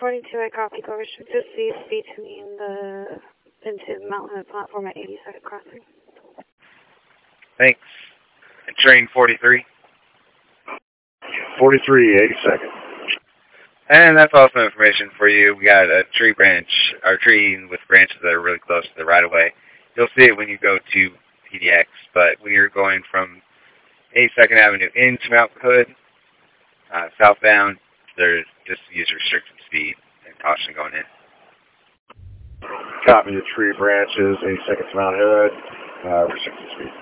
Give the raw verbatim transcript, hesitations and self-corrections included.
forty-two, I copy. Go restricted speed between the into mountain and platform at eighty-second crossing. Thanks. And train forty-three. forty-three, eighty-second. And that's also information for you. We got a tree branch, or tree with branches that are really close to the right-of-way. You'll see it when you go to P D X, but when you're going from eighty-second Avenue into Mount Hood, uh, southbound, there's just use restricted speed and caution going in. Copy the tree branches, eighty-second to Mount Hood, uh, restricted speed.